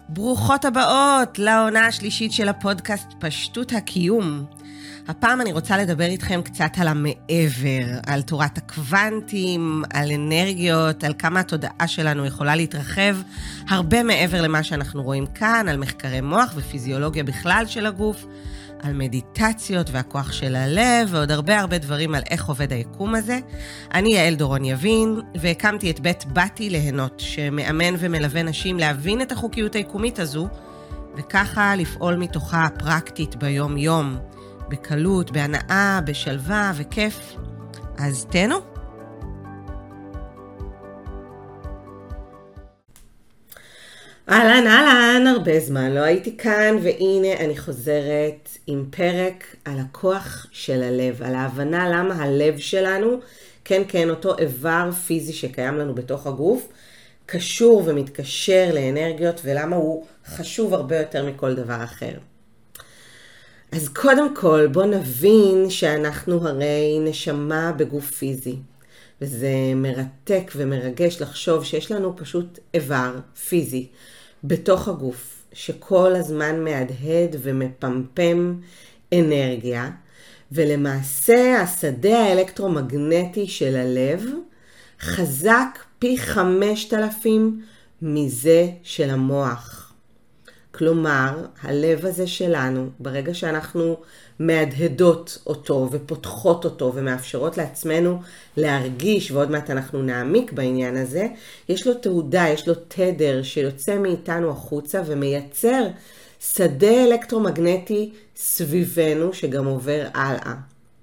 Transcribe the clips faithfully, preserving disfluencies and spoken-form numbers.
ברוכות הבאות לעונה השלישית של הפודקאסט פשטות הקיום. הפעם אני רוצה לדבר איתכם קצת על המעבר, על תורת הקוונטים, על אנרגיות, על כמה התודעה שלנו יכולה להתרחב הרבה מעבר למה שאנחנו רואים כאן, על מחקרי מוח ופיזיולוגיה בכלל של הגוף, על מדיטציות והכוח של הלב ועוד הרבה הרבה דברים על איך עובד היקום הזה. אני יעל דורון יבין והקמתי את בית באתי ליהנות שמאמן ומלווה נשים להבין את החוקיות היקומית הזו וככה לפעול מתוכה פרקטית ביום יום, בקלות, בהנאה, בשלווה וכיף. אז תהנו. אהלן, אהלן, הרבה זמן לא הייתי כאן, והנה אני חוזרת עם פרק על הכוח של הלב, על ההבנה למה הלב שלנו, כן כן, אותו איבר פיזי שקיים לנו בתוך הגוף, קשור ומתקשר לאנרגיות, ולמה הוא חשוב הרבה יותר מכל דבר אחר. אז קודם כל בוא נבין שאנחנו הרי נשמה בגוף פיזי, וזה מרתק ומרגש לחשוב שיש לנו פשוט איבר פיזי בתוך הגוף, שכל הזמן מהדהד ומפמפם אנרגיה, ולמעשה השדה האלקטרומגנטי של הלב חזק פי חמשת אלפים מזה של המוח. כלומר, הלב הזה שלנו, ברגע שאנחנו מהדהדות אותו ופותחות אותו ומאפשרות לעצמנו להרגיש, ועוד מעט אנחנו נעמיק בעניין הזה, יש לו תעודה, יש לו תדר שיוצא מאיתנו החוצה ומייצר שדה אלקטרומגנטי סביבנו שגם עובר הלאה.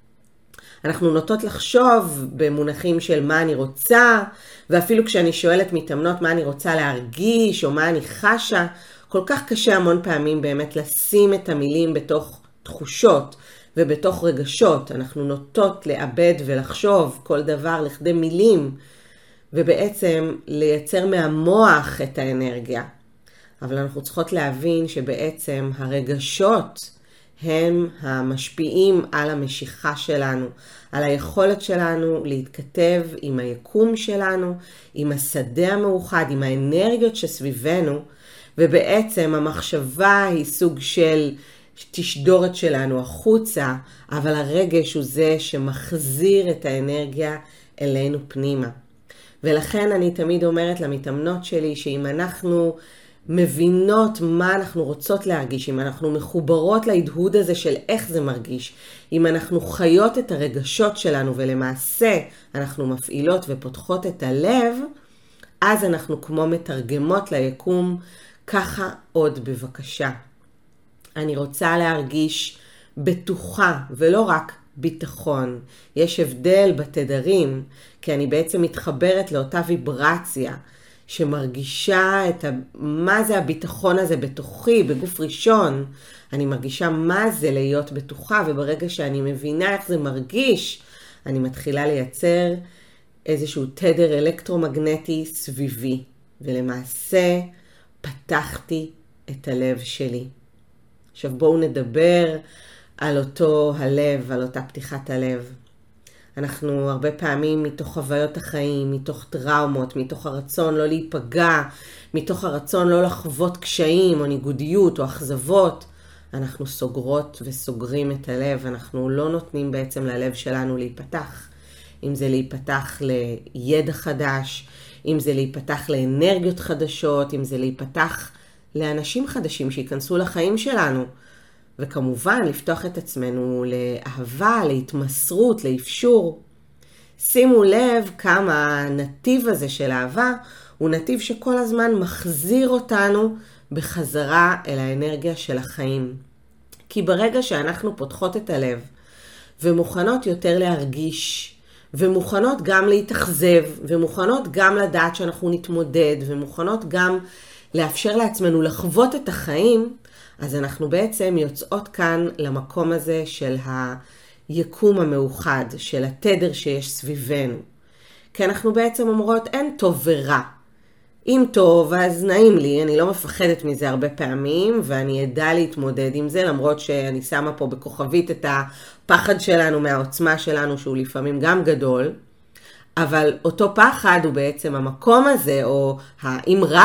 אנחנו נוטות לחשוב במונחים של מה אני רוצה, ואפילו כשאני שואלת מתאמנות מה אני רוצה להרגיש או מה אני חשה, כל כך קשה המון פעמים באמת לשים את המילים בתוך תחושות ובתוך רגשות. אנחנו נוטות לאבד ולחשוב כל דבר לכדי מילים, ובעצם לייצר מהמוח את האנרגיה. אבל אנחנו צריכות להבין שבעצם הרגשות הם המשפיעים על המשיכה שלנו, על היכולת שלנו להתכתב עם היקום שלנו, עם השדה המאוחד, עם האנרגיות שסביבנו, ובעצם המחשבה היא סוג של תשדורת שלנו החוצה, אבל הרגש הוא זה שמחזיר את האנרגיה אלינו פנימה. ולכן אני תמיד אומרת למתאמנות שלי שאם אנחנו מבינות מה אנחנו רוצות להרגיש, אם אנחנו מחוברות להדהוד הזה של איך זה מרגיש, אם אנחנו חיות את הרגשות שלנו ולמעשה אנחנו מפעילות ופותחות את הלב, אז אנחנו כמו מתרגמות ליקום, ככה עוד בבקשה. אני רוצה להרגיש בטוחה ולא רק ביטחון. יש הבדל בתדרים, כי אני בעצם מתחברת לאותה ויברציה שמרגישה את ה... מה זה הביטחון הזה בתוכי, בגוף ראשון. אני מרגישה מה זה להיות בטוחה, וברגע שאני מבינה איך זה מרגיש, אני מתחילה לייצר איזשהו תדר אלקטרומגנטי סביבי. ולמעשה פתחתי את הלב שלי. עכשיו בואו נדבר על אותו הלב, על אותה פתיחת הלב. אנחנו הרבה פעמים מתוך חוויות החיים, מתוך טראומות, מתוך הרצון לא להיפגע, מתוך הרצון לא לחוות קשיים או ניגודיות או אכזבות, אנחנו סוגרות וסוגרים את הלב, אנחנו לא נותנים בעצם ללב שלנו להיפתח. אם זה להיפתח לידע חדש, אם זה להיפתח לאנרגיות חדשות, אם זה להיפתח לאנשים חדשים שיכנסו לחיים שלנו. וכמובן לפתוח את עצמנו לאהבה, להתמסרות, לאפשור. שימו לב כמה הנתיב הזה של אהבה הוא נתיב שכל הזמן מחזיר אותנו בחזרה אל האנרגיה של החיים. כי ברגע שאנחנו פותחות את הלב ומוכנות יותר להרגיש, ומוכנות גם להתאכזב, ומוכנות גם לדעת שאנחנו נתמודד, ומוכנות גם לאפשר לעצמנו לחוות את החיים, אז אנחנו בעצם יוצאות כאן למקום הזה של היקום המאוחד, של התדר שיש סביבנו. כי אנחנו בעצם אומרות, אין טוב ורע. אם טוב, אז נעים לי, אני לא מפחדת מזה הרבה פעמים, ואני אדע להתמודד עם זה, למרות שאני שמה פה בכוכבית את הפחד שלנו מהעוצמה שלנו, שהוא לפעמים גם גדול, אבל אותו פחד הוא בעצם המקום הזה, או האם רע,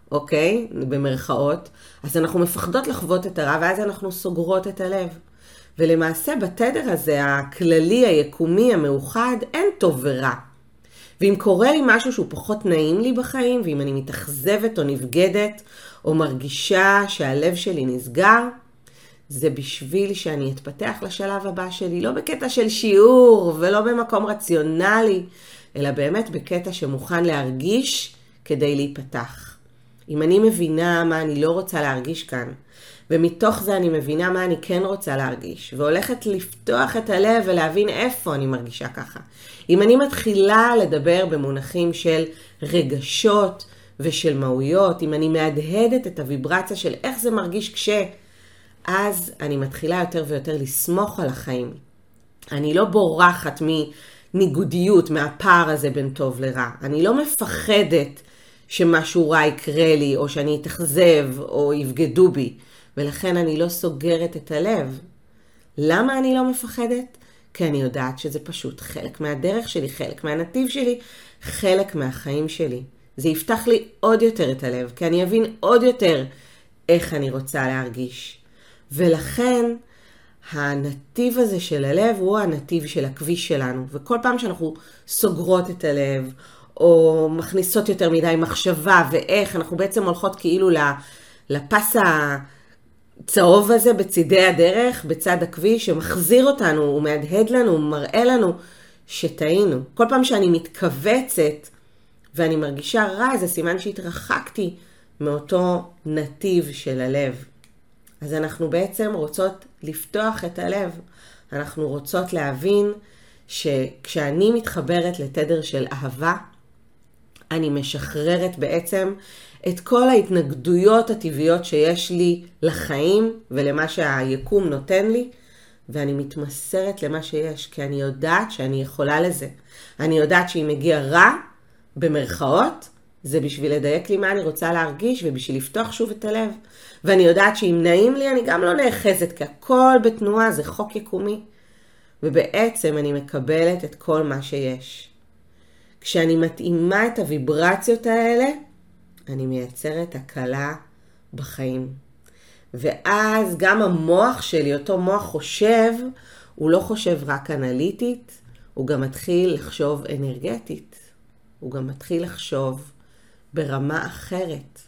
אוקיי? במרכאות. אז אנחנו מפחדות לחוות את הרע, ואז אנחנו סוגרות את הלב. ולמעשה בתדר הזה, הכללי, היקומי, המאוחד, אין טוב ורע. ואם קורה לי משהו שהוא פחות נעים לי בחיים, ואם אני מתאכזבת או נבגדת, או מרגישה שהלב שלי נסגר, זה בשביל שאני אתפתח לשלב הבא שלי, לא בקטע של שיעור ולא במקום רציונלי, אלא באמת בקטע שמוכן להרגיש כדי להיפתח. אם אני מבינה מה אני לא רוצה להרגיש כאן, ומתוך זה אני מבינה מה אני כן רוצה להרגיש, והולכת לפתוח את הלב ולהבין איפה אני מרגישה ככה. אם אני מתחילה לדבר במונחים של רגשות ושל מהויות, אם אני מהדהדת את הוויברציה של איך זה מרגיש כש... אז אני מתחילה יותר ויותר לסמוך על החיים. אני לא בורחת מניגודיות, מהפער הזה בין טוב לרע. אני לא מפחדת שמשהו רע יקרה לי, או שאני אתאכזב, או יבגדו בי. ולכן אני לא סוגרת את הלב. למה אני לא מפחדת? כי אני יודעת שזה פשוט חלק מהדרך שלי, חלק מהנתיב שלי, חלק מהחיים שלי. זה יפתח לי עוד יותר את הלב, כי אני אבין עוד יותר איך אני רוצה להרגיש. ולכן הנתיב הזה של הלב הוא הנתיב של הכביש שלנו. וכל פעם שאנחנו סוגרות את הלב, או מכניסות יותר מדי מחשבה ואיך, אנחנו בעצם הולכות כאילו לפס הצהוב הזה בצידי הדרך, בצד הכביש, שמחזיר אותנו, הוא מהדהד לנו, הוא מראה לנו שטעינו. כל פעם שאני מתכווצת ואני מרגישה רע, זה סימן שהתרחקתי מאותו נתיב של הלב. אז אנחנו בעצם רוצות לפתוח את הלב. אנחנו רוצות להבין שכשאני מתחברת לתדר של אהבה, אני משחררת בעצם את כל ההתנגדויות הטבעיות שיש לי לחיים ולמה שהיקום נותן לי, ואני מתמסרת למה שיש, כי אני יודעת שאני יכולה לזה. אני יודעת שאם מגיע רע, במרכאות, זה בשביל לדייק לי מה אני רוצה להרגיש ובשביל לפתוח שוב את הלב. ואני יודעת שאם נעים לי אני גם לא נאחזת, כי הכל בתנועה, זה חוק יקומי. ובעצם אני מקבלת את כל מה שיש. כשאני מתאימה את הוויברציות האלה, אני מייצרת הקלה בחיים. ואז גם המוח שלי, אותו מוח חושב, הוא לא חושב רק אנליטית, הוא גם מתחיל לחשוב אנרגטית. הוא גם מתחיל לחשוב ברמה אחרת.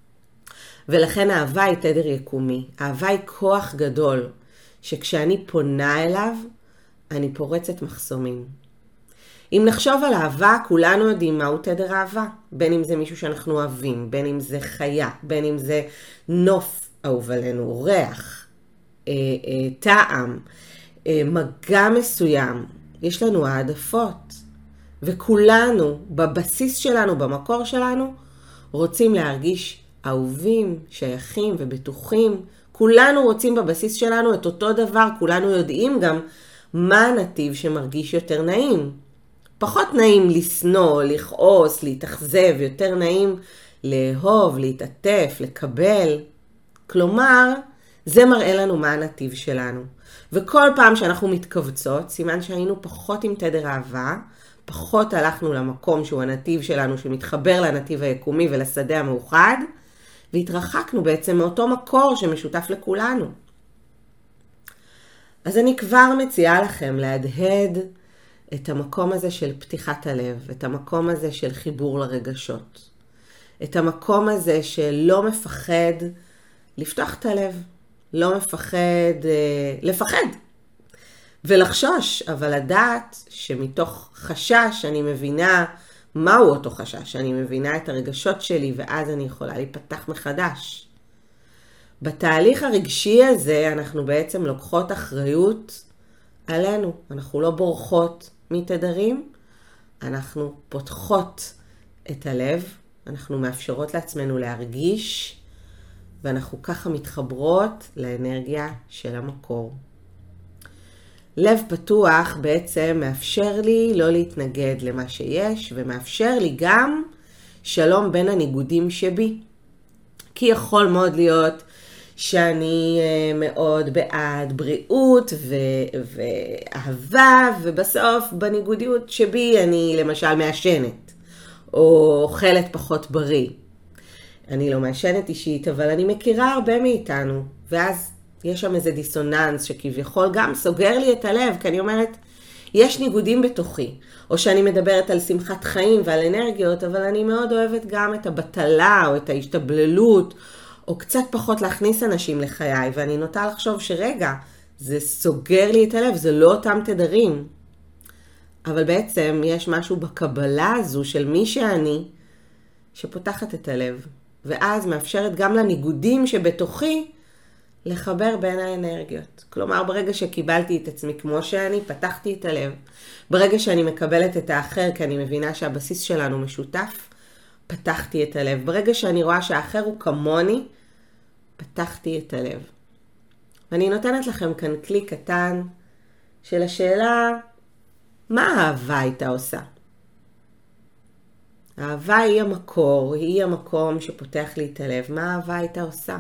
ולכן האהבה היא תדר יקומי. האהבה היא כוח גדול, שכשאני פונה אליו, אני פורצת מחסומים. אם נחשוב על אהבה, כולנו יודעים מהו תדר אהבה. בין אם זה מישהו שאנחנו אוהבים, בין אם זה חיה, בין אם זה נוף אהוב עלינו, ריח, אה, אה, טעם, אה, מגע מסוים. יש לנו העדפות. וכולנו, בבסיס שלנו, במקור שלנו, רוצים להרגיש אהובים, שייכים ובטוחים. כולנו רוצים בבסיס שלנו את אותו דבר, כולנו יודעים גם מה הנתיב שמרגיש יותר נעים. פחות נעים לסנוע, לכעוס, להתאכזב, יותר נעים לאהוב, להתעטף, לקבל. כלומר, זה מראה לנו מה הנתיב שלנו. וכל פעם שאנחנו מתכווצות, סימן שהיינו פחות עם תדר אהבה, פחות הלכנו למקום שהוא הנתיב שלנו, שמתחבר לנתיב היקומי ולשדה המאוחד, והתרחקנו בעצם מאותו מקור שמשותף לכולנו. אז אני כבר מציעה לכם להדהד את המקום הזה של פתיחת הלב, את המקום הזה של חיבור לרגשות, את המקום הזה שלא מפחד לפתוח את הלב, לא מפחד לפחד ולחשוש, אבל לדעת שמתוך חשש אני מבינה מהו אותו חשש, אני מבינה את הרגשות שלי ואז אני יכולה להיפתח מחדש. בתהליך הרגשי הזה אנחנו בעצם לוקחות אחריות עלינו, אנחנו לא בורחות מתדרים, אנחנו פותחות את הלב, אנחנו מאפשרות לעצמנו להרגיש, ואנחנו ככה מתחברות לאנרגיה של המקור. לב פתוח בעצם מאפשר לי לא להתנגד למה שיש, ומאפשר לי גם שלום בין הניגודים שבי. כי יכול מאוד להיות שאני מאוד בעד בריאות ו- ואהבה, ובסוף בניגודיות שבי אני למשל מעשנת, או אוכלת פחות בריא. אני לא מעשנת אישית, אבל אני מכירה הרבה מאיתנו. ואז יש שם איזה דיסוננס שכביכול גם סוגר לי את הלב, כי אני אומרת, יש ניגודים בתוכי. או שאני מדברת על שמחת חיים ועל אנרגיות, אבל אני מאוד אוהבת גם את הבטלה או את ההשתבללות, או קצת פחות להכניס אנשים לחיי. ואני נוטה לחשוב שרגע, זה סוגר לי את הלב, זה לא אותם תדרים. אבל בעצם יש משהו בקבלה הזו של מי שאני, שפותחת את הלב. ואז מאפשרת גם לניגודים שבתוכי, לחבר בין האנרגיות. כלומר, ברגע שקיבלתי את עצמי כמו שאני, פתחתי את הלב. ברגע שאני מקבלת את האחר, כי אני מבינה שהבסיס שלנו משותף, פתחתי את הלב. ברגע שאני רואה שהאחר הוא כמוני, פתחתי את הלב. ואני נותנת לכם כאן כלי קטן של השאלה, מה האהבה הייתה עושה? האהבה היא המקור, היא המקום שפותח לי את הלב. מה האהבה הייתה עושה?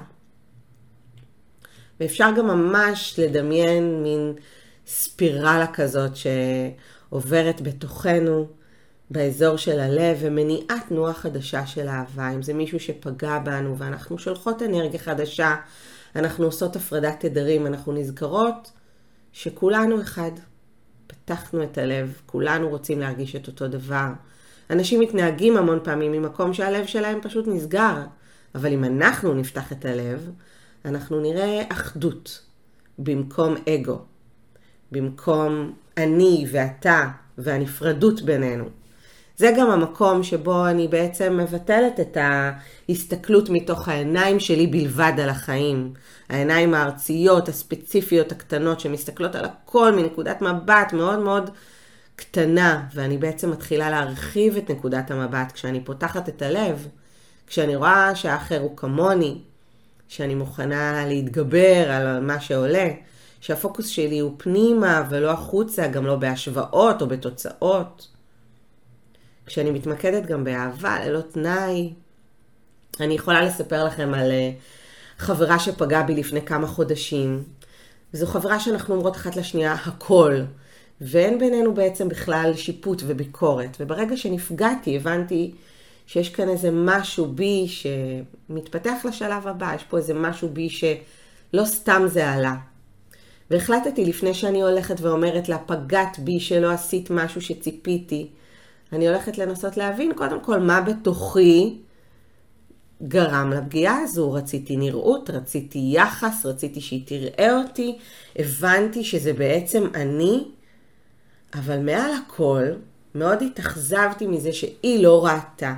ואפשר גם ממש לדמיין מין ספירלה כזאת שעוברת בתוכנו, באזור של הלב, ומניעה תנועה חדשה של אהבה. אם זה מישהו שפגע בנו ואנחנו שולחות אנרגיה חדשה, אנחנו עושות הפרדת תדרים, אנחנו נזכרות שכולנו אחד. פתחנו את הלב, כולנו רוצים להרגיש את אותו דבר. אנשים מתנהגים המון פעמים ממקום שהלב שלהם פשוט נסגר. אבל אם אנחנו נפתח את הלב, אנחנו נראה אחדות במקום אגו. במקום אני ואתה והנפרדות בינינו. זה גם המקום שבו אני בעצם מבטלת את ההסתכלות מתוך העיניים שלי בלבד על החיים. העיניים הארציות, הספציפיות, הקטנות, שמסתכלות על הכל מנקודת מבט מאוד מאוד קטנה. ואני בעצם מתחילה להרחיב את נקודת המבט כשאני פותחת את הלב. כשאני רואה שהאחר הוא כמוני, שאני מוכנה להתגבר על מה שעולה. שהפוקוס שלי הוא פנימה ולא החוצה, גם לא בהשוואות או בתוצאות. כשאני מתמקדת גם באהבה, ללא תנאי. אני יכולה לספר לכם על חברה שפגעה בי לפני כמה חודשים. וזו חברה שאנחנו אומרות אחת לשנייה הכל. ואין בינינו בעצם בכלל שיפוט וביקורת. וברגע שנפגעתי, הבנתי שיש כאן איזה משהו בי שמתפתח לשלב הבא. יש פה איזה משהו בי שלא סתם זה עלה. והחלטתי לפני שאני הולכת ואומרת לה, פגעת בי שלא עשית משהו שציפיתי. אני הולכת לנסות להבין קודם כל מה בתוכי גרם לפגיעה הזו. רציתי נראות, רציתי יחס, רציתי שהיא תראה אותי. הבנתי שזה בעצם אני, אבל מעל הכל מאוד התאכזבתי מזה שהיא לא ראתה.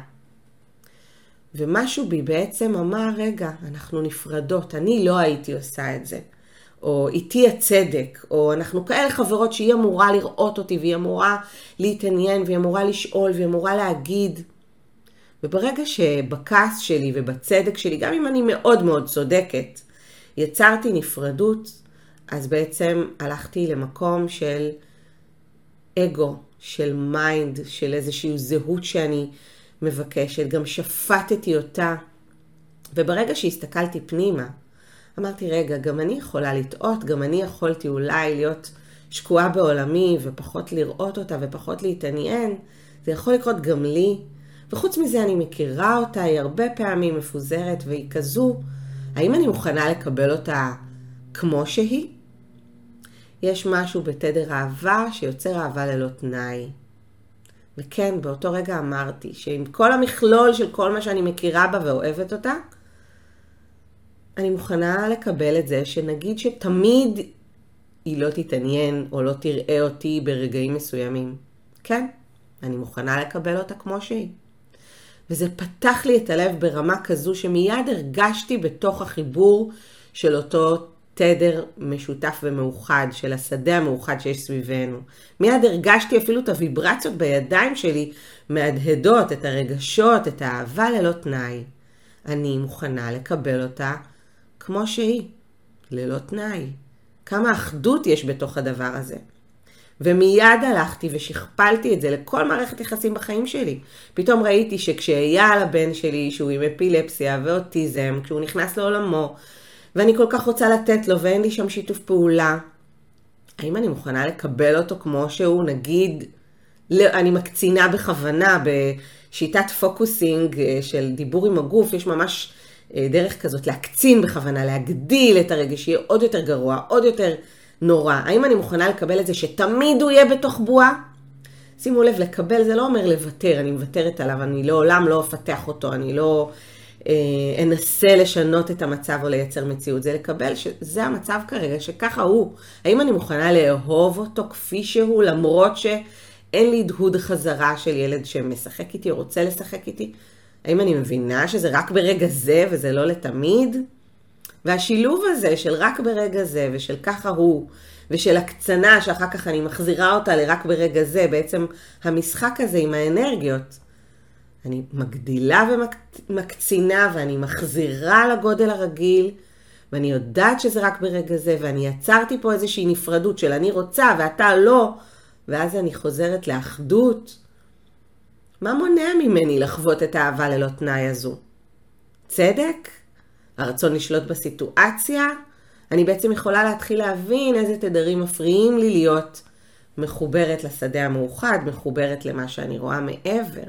ומשהו בי בעצם אמר, רגע, אנחנו נפרדות, אני לא הייתי עושה את זה. או איתי הצדק, או אנחנו כאלה חברות שהיא אמורה לראות אותי, והיא אמורה להתעניין, והיא אמורה לשאול, והיא אמורה להגיד. וברגע שבכעס שלי ובצדק שלי, גם אם אני מאוד מאוד צודקת, יצרתי נפרדות, אז בעצם הלכתי למקום של אגו, של מיינד, של איזושהי זהות שאני מבקשת, גם שפטתי אותה. וברגע שהסתכלתי פנימה, אמרתי, רגע, גם אני יכולה לטעות, גם אני יכולתי אולי להיות שקועה בעולמי ופחות לראות אותה ופחות להתעניין. זה יכול לקרות גם לי. וחוץ מזה אני מכירה אותה, היא הרבה פעמים מפוזרת והיא כזו. האם אני מוכנה לקבל אותה כמו שהיא? יש משהו בתדר אהבה שיוצר אהבה ללא תנאי. וכן, באותו רגע אמרתי שעם כל המכלול של כל מה שאני מכירה בה ואוהבת אותה, אני מוכנה לקבל את זה שנגיד שתמיד היא לא תתעניין או לא תראה אותי ברגעים מסוימים. כן, אני מוכנה לקבל אותה כמו שהיא. וזה פתח לי את הלב ברמה כזו שמיד הרגשתי בתוך החיבור של אותו תדר משותף ומאוחד, של השדה המאוחד שיש סביבנו. מיד הרגשתי אפילו את הוויברציות בידיים שלי מהדהדות, את הרגשות, את האהבה ללא תנאי. אני מוכנה לקבל אותה כמו שהיא, ללא תנאי. כמה אחדות יש בתוך הדבר הזה. ומיד הלכתי ושכפלתי את זה לכל מערכת יחסים בחיים שלי. פתאום ראיתי שכשהיה לבן שלי, שהוא עם אפילפסיה ואוטיזם, כשהוא נכנס לעולמו, ואני כל כך רוצה לתת לו ואין לי שם שיתוף פעולה, האם אני מוכנה לקבל אותו כמו שהוא, נגיד, אני מקצינה בכוונה שיטת פוקוסינג של דיבור עם הגוף, יש ממש דרך כזאת להקצין בכוונה, להגדיל את הרגש, שיהיה עוד יותר גרוע, עוד יותר נורא. האם אני מוכנה לקבל את זה שתמיד הוא יהיה בתוך בועה? שימו לב, לקבל זה לא אומר לוותר, אני מוותרת עליו, אני לעולם לא אפתח אותו, אני לא אה, אנסה לשנות את המצב או לייצר מציאות. זה לקבל שזה המצב כרגע, שככה הוא. האם אני מוכנה לאהוב אותו כפי שהוא, למרות שאין לי הדהוד חזרה של ילד שמשחק איתי או רוצה לשחק איתי? האם אני מבינה שזה רק ברגע זה וזה לא לתמיד? והשילוב הזה של רק ברגע זה ושל ככה הוא, ושל הקצנה שאחר כך אני מחזירה אותה לרק ברגע זה, בעצם המשחק הזה עם האנרגיות. אני מגדילה ומקצינה ואני מחזירה לגודל הרגיל, ואני יודעת שזה רק ברגע זה, ואני יצרתי פה איזושהי נפרדות של אני רוצה ואתה לא, ואז אני חוזרת לאחדות. מה מונע ממני לחוות את האהבה ללא תנאי הזו? צדק? הרצון לשלוט בסיטואציה? אני בעצם יכולה להתחיל להבין איזה תדרים מפריעים לי להיות מחוברת לשדה המאוחד, מחוברת למה שאני רואה מעבר.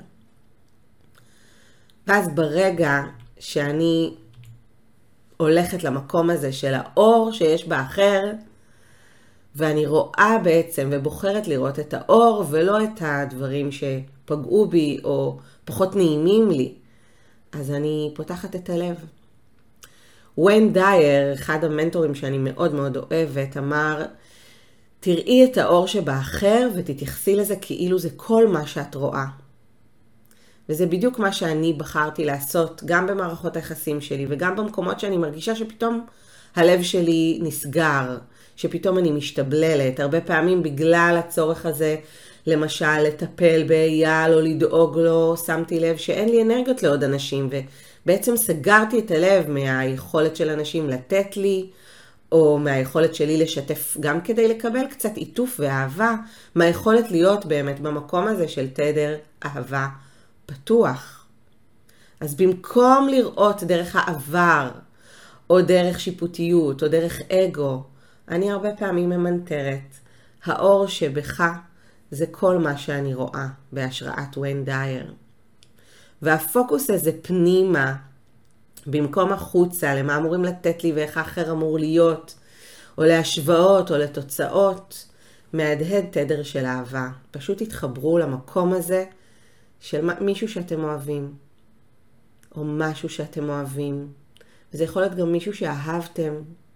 ואז ברגע שאני הולכת למקום הזה של האור שיש באחר, ואני רואה בעצם ובוחרת לראות את האור ולא את הדברים שפגעו בי או פחות נעימים לי, אז אני פותחת את הלב. וויין דייר, אחד המנטורים שאני מאוד מאוד אוהבת, אמר, תראי את האור שבאחר ותתייחסי לזה כאילו זה כל מה שאת רואה. וזה בדיוק מה שאני בחרתי לעשות, גם במערכות היחסים שלי וגם במקומות שאני מרגישה שפתאום הלב שלי נסגר, שפתאום אני משתבללת, הרבה פעמים בגלל הצורך הזה, למשל לטפל באייל או לדאוג לו, שמתי לב שאין לי אנרגיות לעוד אנשים, ובעצם סגרתי את הלב מהיכולת של אנשים לתת לי, או מהיכולת שלי לשתף גם כדי לקבל קצת עיטוף ואהבה, מהיכולת להיות באמת במקום הזה של תדר אהבה פתוח. אז במקום לראות דרך העבר, או דרך שיפוטיות, או דרך אגו, אני הרבה פעמים ממנטרת. האור שבך זה כל מה שאני רואה בהשראת וויין דייר. והפוקוס הזה פנימה, במקום החוצה, למה אמורים לתת לי ואיך האחר אמור להיות, או להשוואות או לתוצאות, מהדהד תדר של אהבה. פשוט התחברו למקום הזה של מישהו שאתם אוהבים, או משהו שאתם אוהבים. וזה יכול להיות גם מישהו שאהבתם.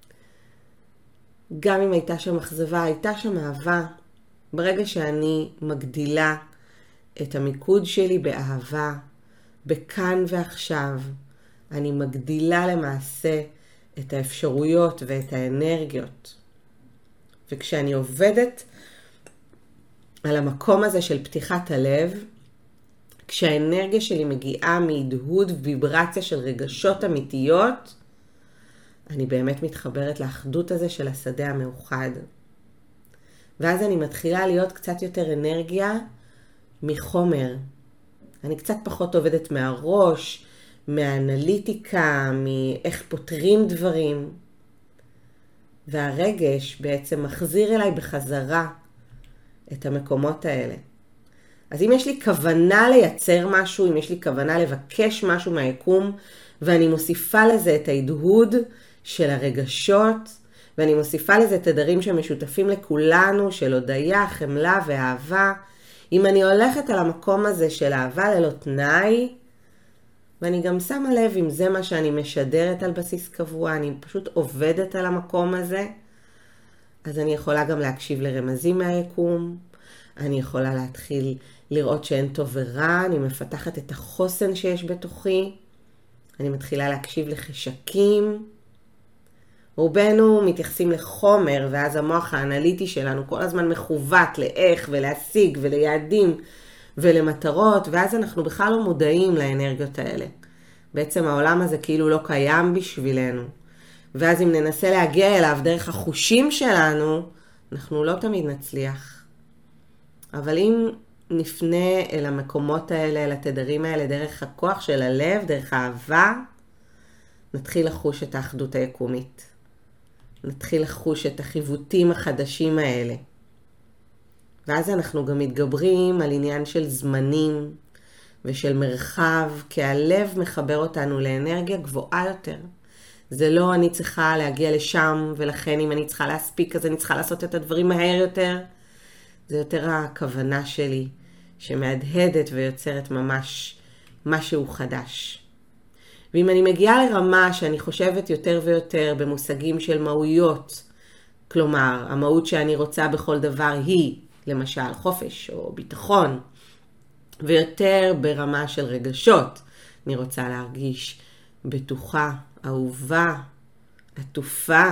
גם אם הייתה שם אכזבה, הייתה שם אהבה. ברגע שאני מגדילה את המיקוד שלי באהבה, בכאן ועכשיו, אני מגדילה למעשה את האפשרויות ואת האנרגיות. וכשאני עובדת על המקום הזה של פתיחת הלב, כשהאנרגיה שלי מגיעה מהדהוד ויברציה של רגשות אמיתיות, אני באמת מתחברת לאחדות הזה של השדה המאוחד. ואז אני מתחילה להיות קצת יותר אנרגיה מחומר. אני קצת פחות עובדת מהראש, מהאנליטיקה, מאיך פותרים דברים. והרגש בעצם מחזיר אליי בחזרה את המקומות האלה. אז אם יש לי כוונה לייצר משהו, אם יש לי כוונה לבקש משהו מהיקום, ואני מוסיפה לזה את ההדהוד של הרגשות, ואני מוסיפה לזה תדרים שמשותפים לכולנו, של הודיה, חמלה ואהבה, אם אני הולכת על המקום הזה של אהבה ללא תנאי, ואני גם שמה לב אם זה מה שאני משדרת על בסיס קבוע, אני פשוט עובדת על המקום הזה, אז אני יכולה גם להקשיב לרמזים מהיקום, אני יכולה להתחיל לראות שאין טוב ורע, אני מפתחת את החוסן שיש בתוכי, אני מתחילה להקשיב לחשקים, רובנו מתייחסים לחומר, ואז המוח האנליטי שלנו כל הזמן מכוות לאיך ולהשיג וליעדים ולמטרות, ואז אנחנו בכלל לא מודעים לאנרגיות האלה. בעצם העולם הזה כאילו לא קיים בשבילנו. ואז אם ננסה להגיע אליו דרך החושים שלנו, אנחנו לא תמיד נצליח. אבל אם נפנה אל המקומות האלה, אל התדרים האלה, דרך הכוח של הלב, דרך האהבה, נתחיל לחוש את האחדות היקומית. נתחיל לחוש את החיוותים החדשים האלה. ואז אנחנו גם מתגברים על עניין של זמנים, ושל מרחב, כי הלב מחבר אותנו לאנרגיה גבוהה יותר. זה לא אני צריכה להגיע לשם, ולכן אם אני צריכה להספיק, אז אני צריכה לעשות את הדברים מהר יותר. זה יותר הכוונה שלי, שמהדהדת ויוצרת ממש משהו חדש. ואם אני מגיעה לרמה שאני חושבת יותר ויותר במושגים של מהויות, כלומר, המהות שאני רוצה בכל דבר היא, למשל, חופש או ביטחון, ויותר ברמה של רגשות. אני רוצה להרגיש בטוחה, אהובה, עטופה,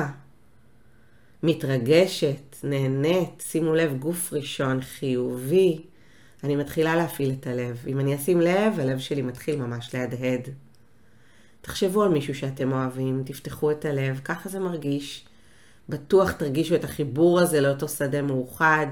מתרגשת, נהנית, שימו לב, גוף ראשון, חיובי. אני מתחילה להפעיל את הלב. אם אני אשים לב, הלב שלי מתחיל ממש להדהד. תחשבו על מישהו שאתם אוהבים, תפתחו את הלב, ככה זה מרגיש. בטוח תרגישו את החיבור הזה לאותו שדה מאוחד.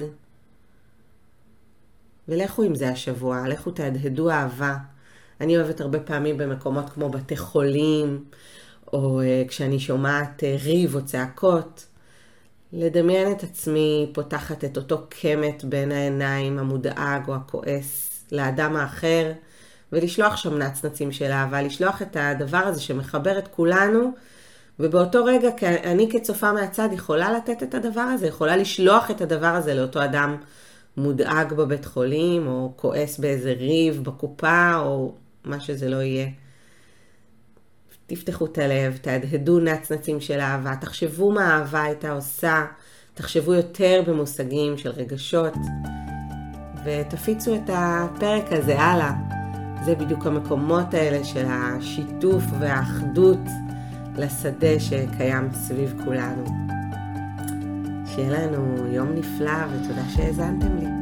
ולכו עם זה השבוע, לכו תהדהדו אהבה. אני אוהבת הרבה פעמים במקומות כמו בתי חולים, או uh, כשאני שומעת uh, ריב או צעקות, לדמיין את עצמי פותחת את אותו קמת בין העיניים המודאג או הכועס לאדם האחר, ולשלוח שם נצנצים של אהבה, לשלוח את הדבר הזה שמחבר את כולנו, ובאותו רגע אני כצופה מהצד יכולה לתת את הדבר הזה, יכולה לשלוח את הדבר הזה לאותו אדם מודאג בבית חולים, או כועס באיזה ריב בקופה, או מה שזה לא יהיה. תפתחו את הלב, תהדהדו נצנצים של אהבה, תחשבו מה האהבה הייתה עושה, תחשבו יותר במושגים של רגשות, ותפיצו את הפרק הזה הלאה. זה בדיוק המקומות האלה של השיתוף והאחדות לשדה שקיים סביב כולנו. שיהיה לנו יום נפלא ותודה שהאזנתם לי.